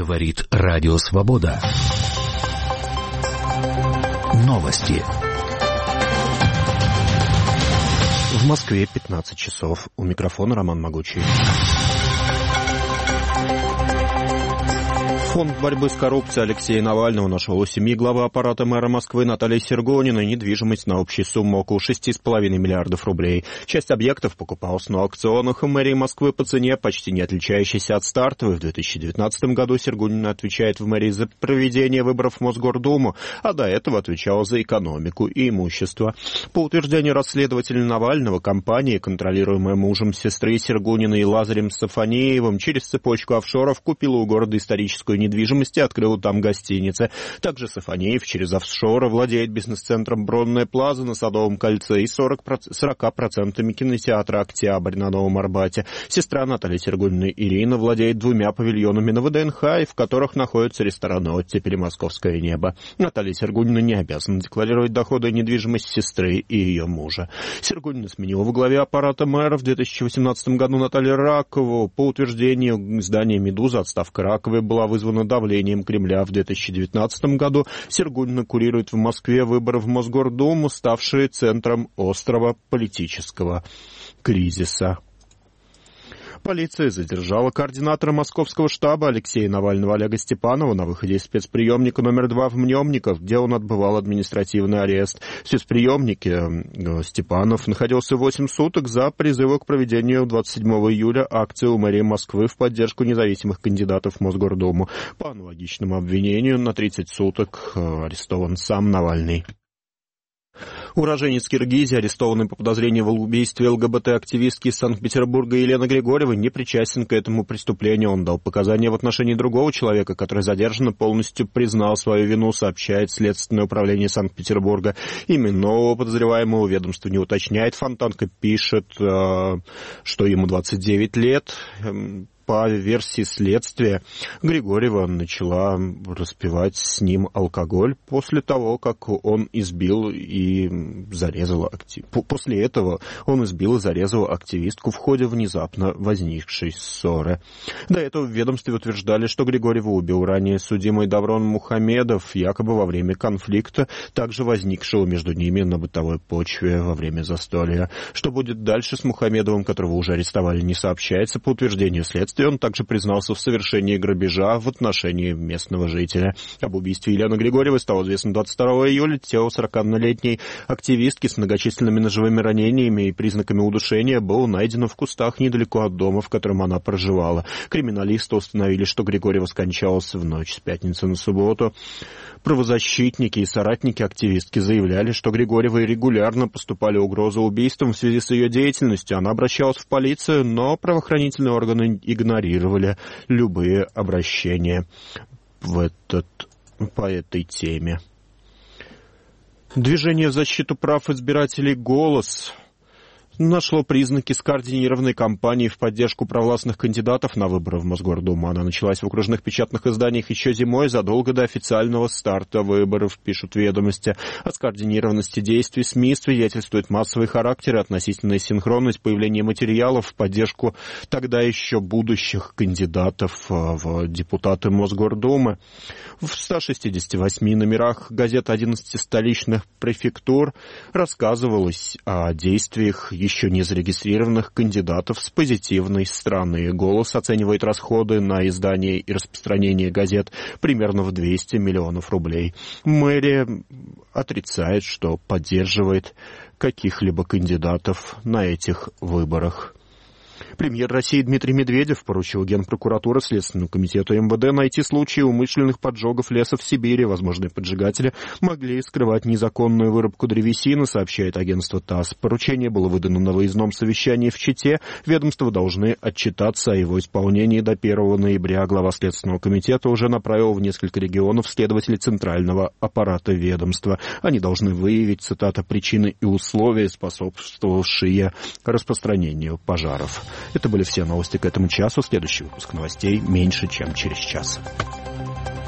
Говорит Радио Свобода. Новости. В Москве 15 часов. У микрофона Роман Могучий. Фонд борьбы с коррупцией Алексея Навального нашел у семьи главы аппарата мэра Москвы Натальи Сергониной недвижимость на общую сумму около 6,5 миллиардов рублей. Часть объектов покупалась на аукционах в мэрии Москвы по цене, почти не отличающейся от стартовой. В 2019 году Сергонина отвечает в мэрии за проведение выборов в Мосгордуму, а до этого отвечала за экономику и имущество. По утверждению расследователя Навального, компания, контролируемая мужем сестры Сергониной Лазарем Сафонеевым, через цепочку офшоров купила у города историческую недвижимости, открыл там гостиницы. Также Сафонеев через офшоры владеет бизнес-центром «Бронная Плаза» на Садовом кольце и 40% кинотеатра «Октябрь» на Новом Арбате. Сестра Натальи Сергониной Ирина владеет 2 павильонами на ВДНХ, в которых находятся рестораны «Оттепель» и «Московское небо». Наталья Сергонина не обязана декларировать доходы и недвижимость сестры и ее мужа. Сергонина сменила во главе аппарата мэра в 2018 году Наталью Ракову. По утверждению издания «Медуза», отставка Раковой была вызвана давлением Кремля. В 2019 году Сергонина курирует в Москве выборы в Мосгордуму, ставшие центром острого политического кризиса. Полиция задержала координатора московского штаба Алексея Навального Олега Степанова на выходе из спецприемника номер 2 в Мнемниках, где он отбывал административный арест. В спецприемнике Степанов находился 8 суток за призывы к проведению 27 июля акции у мэрии Москвы в поддержку независимых кандидатов в Мосгордуму. По аналогичному обвинению на 30 суток арестован сам Навальный. Уроженец Киргизии, арестованный по подозрению в убийстве ЛГБТ-активистки из Санкт-Петербурга Елены Григорьевой, не причастен к этому преступлению. Он дал показания в отношении другого человека, который задержан, полностью признал свою вину, сообщает Следственное управление Санкт-Петербурга. Имя нового подозреваемого ведомство не уточняет. Фонтанка пишет, что ему 29 лет. По версии следствия, Григорьева начала распивать с ним алкоголь после того, как он избил и зарезал После этого он избил и зарезал активистку в ходе внезапно возникшей ссоры. До этого в ведомстве утверждали, что Григорьева убил ранее судимый Даврон Мухамедов, якобы во время конфликта, также возникшего между ними на бытовой почве во время застолья. Что будет дальше с Мухамедовым, которого уже арестовали, не сообщается. По утверждению следствия, он также признался в совершении грабежа в отношении местного жителя. Об убийстве Елены Григорьевой стало известно 22 июля. Тело 41-летней активистки с многочисленными ножевыми ранениями и признаками удушения было найдено в кустах недалеко от дома, в котором она проживала. Криминалисты установили, что Григорьева скончалась в ночь с пятницы на субботу. Правозащитники и соратники активистки заявляли, что Григорьевой регулярно поступали угрозы убийством в связи с ее деятельностью. Она обращалась в полицию, но правоохранительные органы игнорировали любые обращения по этой теме. Движение в защиту прав избирателей «Голос» нашло признаки скоординированной кампании в поддержку провластных кандидатов на выборы в Мосгордуму. Она началась в окружных печатных изданиях еще зимой, задолго до официального старта выборов, пишут ведомости. О скоординированности действий СМИ свидетельствует массовый характер и относительная синхронность появления материалов в поддержку тогда еще будущих кандидатов в депутаты Мосгордумы. В 168 номерах газет 11 столичных префектур рассказывалось о действиях еще не зарегистрированных кандидатов с позитивной стороны. «Голос» оценивает расходы на издание и распространение газет примерно в 200 миллионов рублей. Мэрия отрицает, что поддерживает каких-либо кандидатов на этих выборах. Премьер России Дмитрий Медведев поручил Генпрокуратуре, Следственному комитету МВД найти случаи умышленных поджогов леса в Сибири. Возможные поджигатели могли скрывать незаконную вырубку древесины, сообщает агентство ТАСС. Поручение было выдано на выездном совещании в Чите. Ведомства должны отчитаться о его исполнении до 1 ноября. Глава Следственного комитета уже направил в несколько регионов следователей центрального аппарата ведомства. Они должны выявить, цитата, причины и условия, способствовавшие распространению пожаров. Это были все новости к этому часу. Следующий выпуск новостей меньше, чем через час.